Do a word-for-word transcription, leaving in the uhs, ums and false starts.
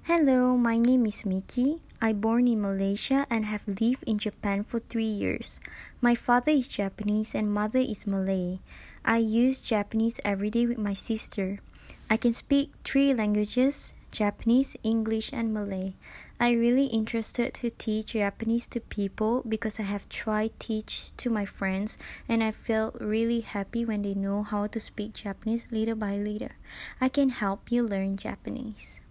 Hello, my name is Miki. I born in Malaysia and have lived in Japan for three years. My father is Japanese and mother is Malay. I use Japanese every day with my sister. I can speak three languages, Japanese, English, and Malay. I really interested to teach Japanese to people because I have tried teach to my friends and I felt really happy when they know how to speak Japanese little by little. I can help you learn Japanese.